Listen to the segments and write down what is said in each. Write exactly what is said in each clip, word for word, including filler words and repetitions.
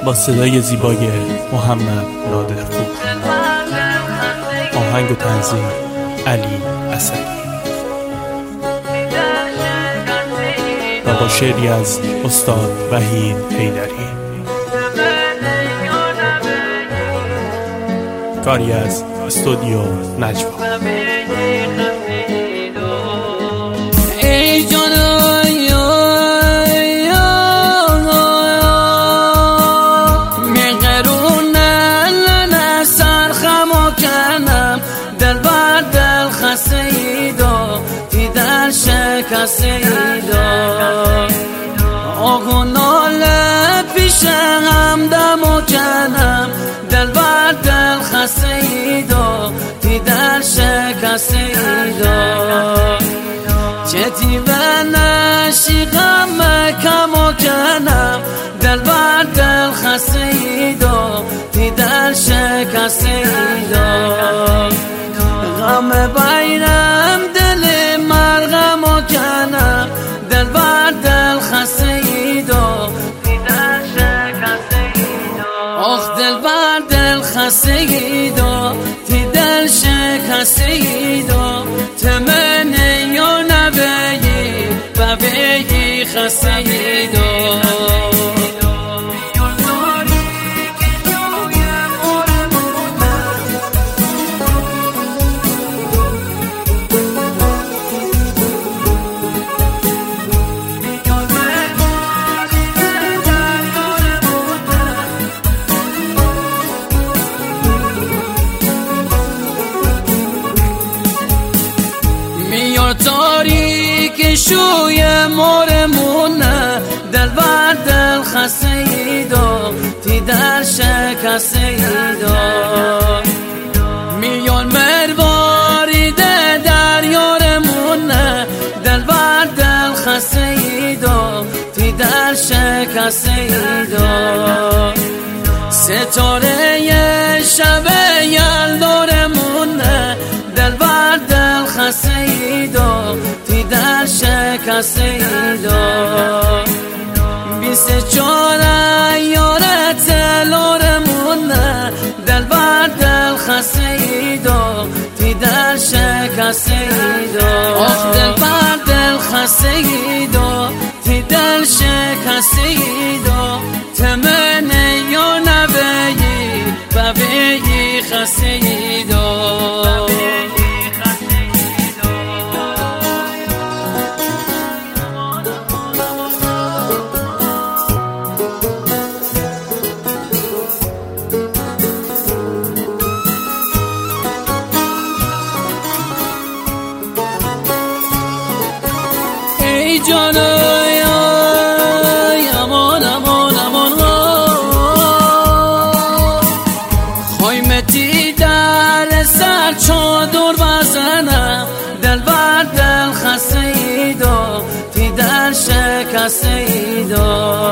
با صدای زیبای محمد نادرپور. آهنگ و تنظیم علی اسدی و با شعری از استاد وحید حیدری. کاری از استودیو نجوا. ای جان میقرونن سرخمو کنم دل بر دل خسیدو تی دل شکسیدو آگو ناله پیش همدمو کنم دل بر دل خسیدو تی دل شکسیدو چتی و نشی غم کمو کنم دل بر دل خسیدو تی دل شکسیدو غم بینم دل مرغمو کنم دل بر دل خسیدو تی دل شکسیدو آخ دل بر دل خسیدو تی دل شکسیدو تمنی و نبیی و بیی خسیدو تاریک شوی مورمونه دل بر دل خسیدو تی دل شکسیدو میان مرواریده در یارمونه دل بر دل خسیدو تی دل شکسیدو ستاره شب یلدارمونه دل بر دل خسیدو تی دل شکسیدو بیست چاره یارت لارمونه دل بر دل خسیدو تی دل شکسیدو آخ دل بر دل خسیدو تی دل شکسیدو تمنی و نبیی و بیی خسیدو ای جانای امان امان امان خایمتی در سر چادر بزنم دل بر دل خسیدو تی دل شکسیدو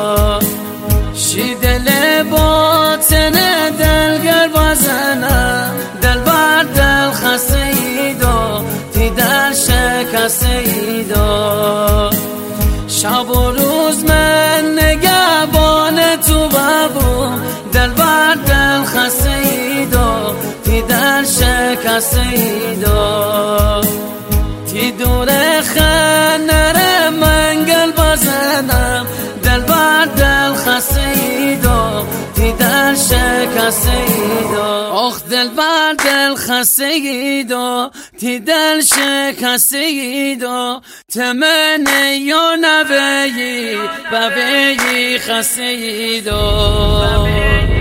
شی دل باطن دلگر بزنم دل بر دل خسیدو تی دل شکسیدو شب و روز من نگهبان تو ببوم دل بر دل خسیدو تی دل شکسیدو تی دور خنر منگل بزنم دل بر دل خسیدو تی دل شکسیدو آخ دل بر دل خسیدو تی دل شکسیدو تمنی و نبیی و بیی خسیدو